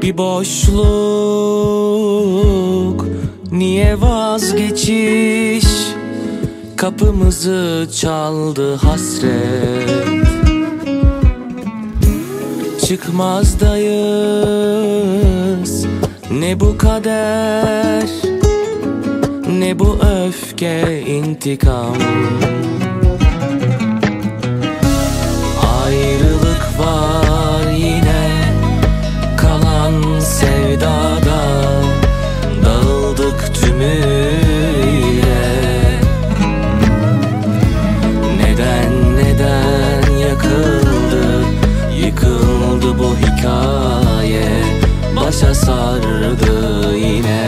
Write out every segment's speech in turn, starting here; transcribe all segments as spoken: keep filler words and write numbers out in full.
Bir boşluk, niye vazgeçiş? Kapımızı çaldı hasret. Çıkmazdayız, ne bu kader, ne bu öfke, intikam. Ayrılık var yine, kalan sevdada, dağıldık tümüyle. Neden, neden yakıldı, yıkıldı bu hikaye, başa sardı yine.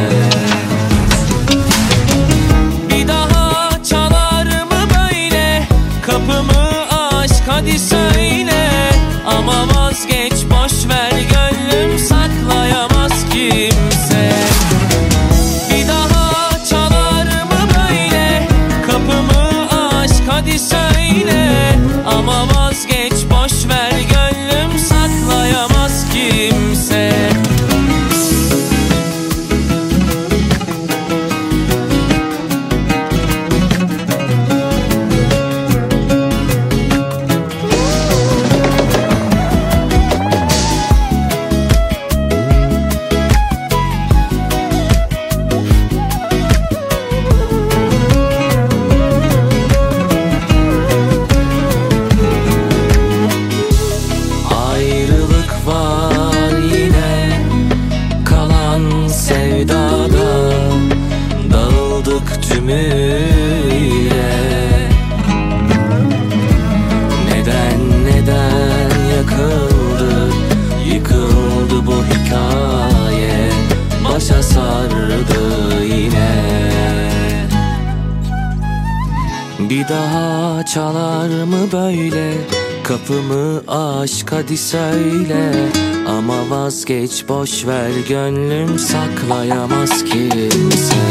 Bir daha çalar mı böyle kapımı, aşk hadi söyle. Ama vazgeç, boş ver, gönlüm saklayamaz kimse. Bir daha çalar mı böyle kapımı, aşk hadi söyle. Ama vazgeç, boş ver, gönlüm saklayamaz kimse. Sevdada dağıldık tümüyle. Neden, neden yakıldı, yıkıldı bu hikaye, başa sardı yine. Bir daha çalar mı böyle kapımı, aşk hadi söyle. Ama vazgeç, boş ver, gönlüm saklayamaz kimse.